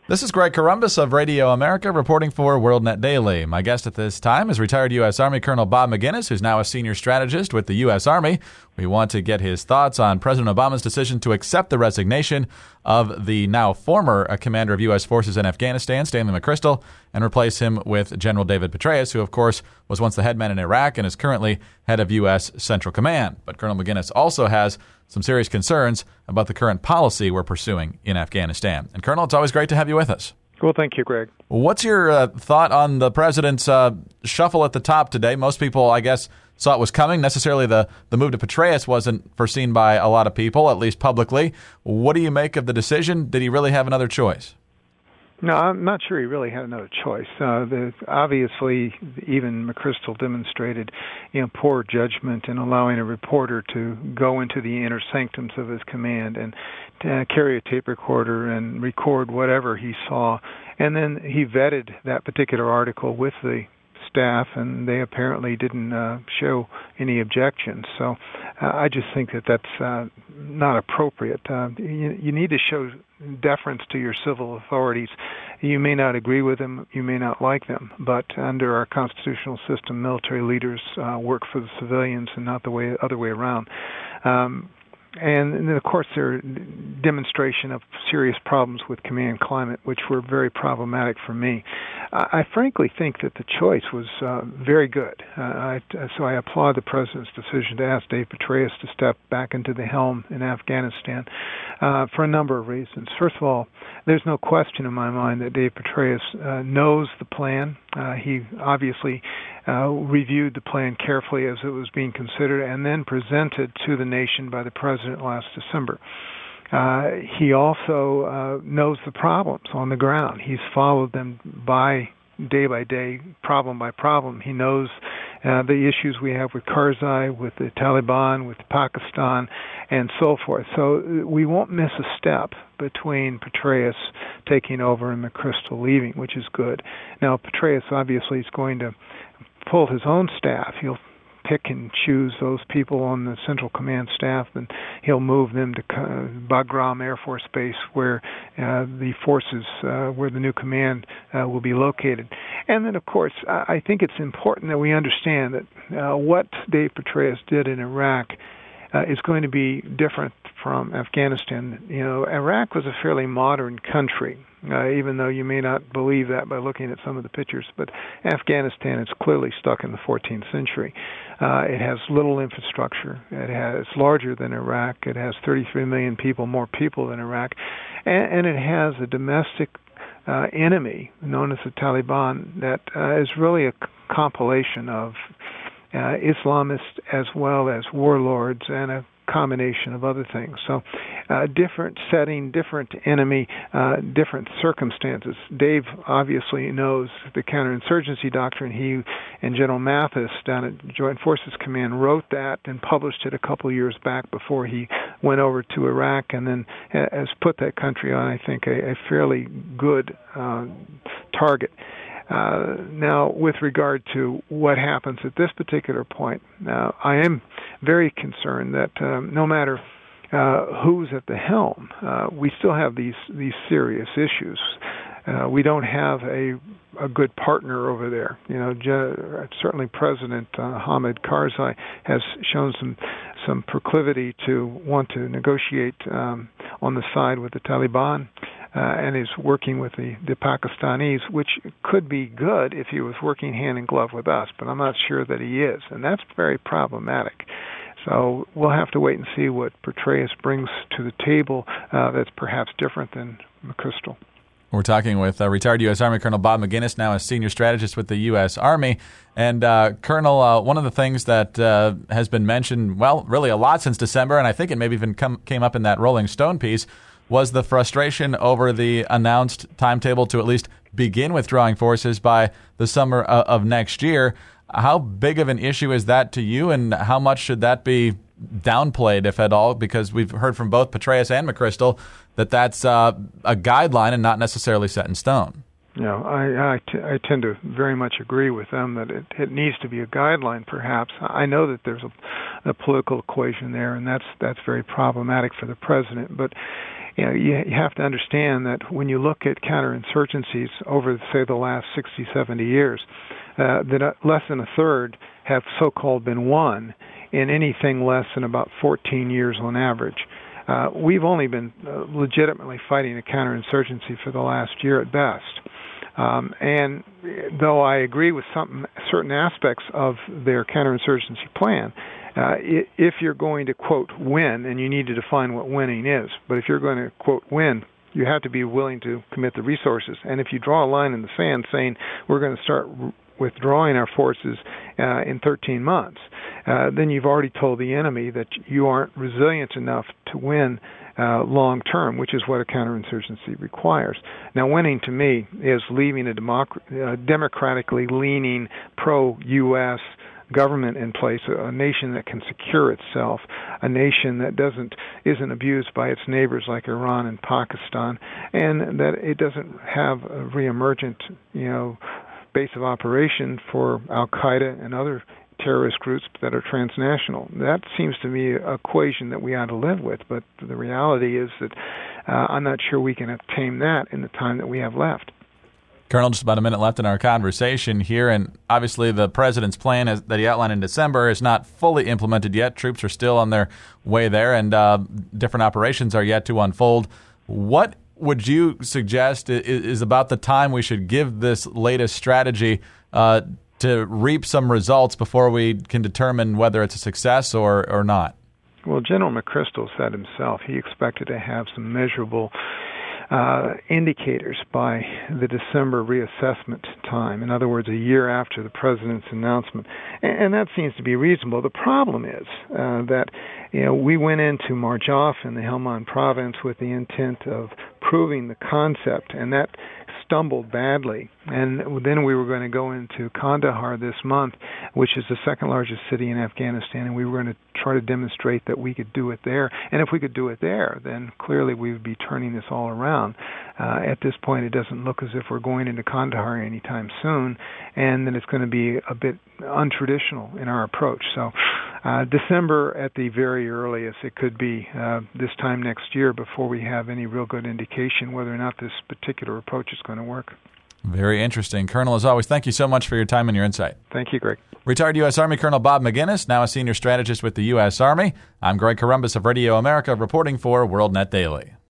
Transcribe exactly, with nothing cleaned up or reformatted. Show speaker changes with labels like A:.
A: This is Greg Corombos of Radio America reporting for WorldNet Daily. My guest at this time is retired U S. Army Colonel Bob Maginnis, who's now a senior strategist with the U S. Army. We want to get his thoughts on President Obama's decision to accept the resignation of the now former uh, commander of U S forces in Afghanistan, Stanley McChrystal, and replace him with General David Petraeus, who, of course, was once the head man in Iraq and is currently head of U S. Central Command. But Colonel Maginnis also has some serious concerns about the current policy we're pursuing in Afghanistan. And, Colonel, it's always great to have you with us.
B: Well, thank you, Greg.
A: What's your uh, thought on the president's uh, shuffle at the top today? Most people, I guess, saw it was coming. Necessarily the, the move to Petraeus wasn't foreseen by a lot of people, at least publicly. What do you make of the decision? Did he really have another choice?
B: No, I'm not sure he really had another choice. Uh, the, obviously, even McChrystal demonstrated, you know, poor judgment in allowing a reporter to go into the inner sanctums of his command and uh, carry a tape recorder and record whatever he saw. And then he vetted that particular article with the staff, and they apparently didn't uh, show any objections. So uh, I just think that that's uh, not appropriate. Uh, you, you need to show deference to your civil authorities. You may not agree with them, you may not like them, but under our constitutional system, military leaders uh, work for the civilians and not the way other way around. Um, And then, of course, there are demonstration of serious problems with command climate, which were very problematic for me. I, I frankly think that the choice was uh, very good. Uh, I, so I applaud the president's decision to ask Dave Petraeus to step back into the helm in Afghanistan uh, for a number of reasons. First of all, there's no question in my mind that Dave Petraeus uh, knows the plan. Uh, he obviously uh, reviewed the plan carefully as it was being considered and then presented to the nation by the president last December. Uh, he also uh, knows the problems on the ground. He's followed them by day by day, problem by problem. He knows uh, the issues we have with Karzai, with the Taliban, with Pakistan, and so forth. So we won't miss a step between Petraeus taking over and McChrystal leaving, which is good. Now, Petraeus obviously is going to pull his own staff. He'll pick and choose those people on the Central Command staff, and he'll move them to Bagram Air Force Base, where uh, the forces, uh, where the new command uh, will be located. And then, of course, I think it's important that we understand that uh, what Dave Petraeus did in Iraq uh, is going to be different from Afghanistan. You know, Iraq was a fairly modern country, uh, even though you may not believe that by looking at some of the pictures. But Afghanistan is clearly stuck in the fourteenth century. Uh, it has little infrastructure. It has it's larger than Iraq. It has thirty-three million people, more people than Iraq, and, and it has a domestic uh, enemy known as the Taliban that uh, is really a c- compilation of uh, Islamists as well as warlords and a combination of other things. So uh, different setting, different enemy, uh, different circumstances. Dave obviously knows the counterinsurgency doctrine. He and General Mathis down at Joint Forces Command wrote that and published it a couple of years back before he went over to Iraq, and then has put that country on, I think, a, a fairly good uh, target. Uh, now, with regard to what happens at this particular point, uh, I am very concerned that um, no matter uh, who's at the helm, uh, we still have these these serious issues. Uh, we don't have a a good partner over there. You know, Je- certainly President uh, Hamid Karzai has shown some some proclivity to want to negotiate um, on the side with the Taliban. Uh, and is working with the, the Pakistanis, which could be good if he was working hand in glove with us, but I'm not sure that he is, and that's very problematic. So we'll have to wait and see what Petraeus brings to the table uh, that's perhaps different than McChrystal.
A: We're talking with uh, retired U S. Army Colonel Bob Maginnis, now a senior strategist with the U S. Army. And, uh, Colonel, uh, one of the things that uh, has been mentioned, well, really a lot since December, and I think it maybe even come, came up in that Rolling Stone piece, was the frustration over the announced timetable to at least begin withdrawing forces by the summer of next year. How big of an issue is that to you, and how much should that be downplayed, if at all? Because we've heard from both Petraeus and McChrystal that that's uh, a guideline and not necessarily set in stone.
B: No, I, I, t- I tend to very much agree with them that it, it needs to be a guideline, perhaps. I know that there's a, a political equation there, and that's that's very problematic for the president. But you know, you, you have to understand that when you look at counterinsurgencies over, say, the last sixty, seventy years, uh, that less than a third have so-called been won in anything less than about fourteen years on average. Uh, we've only been uh, legitimately fighting a counterinsurgency for the last year at best. Um, and though I agree with some certain aspects of their counterinsurgency plan, uh, if you're going to, quote, win, and you need to define what winning is, but if you're going to, quote, win, you have to be willing to commit the resources. And if you draw a line in the sand saying we're going to start withdrawing our forces uh, in thirteen months, uh, then you've already told the enemy that you aren't resilient enough to win uh, long term, which is what a counterinsurgency requires. Now, winning to me is leaving a democ- uh, democratically leaning pro-U S government in place, a nation that can secure itself, a nation that doesn't isn't abused by its neighbors like Iran and Pakistan, and that it doesn't have a reemergent, you know, base of operation for Al-Qaeda and other terrorist groups that are transnational. That seems to me an equation that we ought to live with, but the reality is that uh, I'm not sure we can obtain that in the time that we have left.
A: Colonel, just about a minute left in our conversation here, and obviously the president's plan is, that he outlined in December is not fully implemented yet. Troops are still on their way there, and uh, different operations are yet to unfold. What would you suggest is about the time we should give this latest strategy uh, to reap some results before we can determine whether it's a success or, or not?
B: Well, General McChrystal said himself he expected to have some measurable uh, indicators by the December reassessment time. In other words, a year after the president's announcement. And, and that seems to be reasonable. The problem is uh, that you know we went into Marjaf in the Helmand province with the intent of proving the concept, and that stumbled badly. And then we were going to go into Kandahar this month, which is the second largest city in Afghanistan, and we were going to try to demonstrate that we could do it there. And if we could do it there, then clearly we would be turning this all around. Uh, at this point, it doesn't look as if we're going into Kandahar anytime soon, and then it's going to be a bit untraditional in our approach. So uh, December at the very earliest, it could be uh, this time next year before we have any real good indication whether or not this particular approach is going to work.
A: Very interesting. Colonel, as always, thank you so much for your time and your insight.
B: Thank you, Greg.
A: Retired U S. Army Colonel Bob Maginnis, now a senior strategist with the U S. Army. I'm Greg Corombos of Radio America, reporting for WorldNet Daily.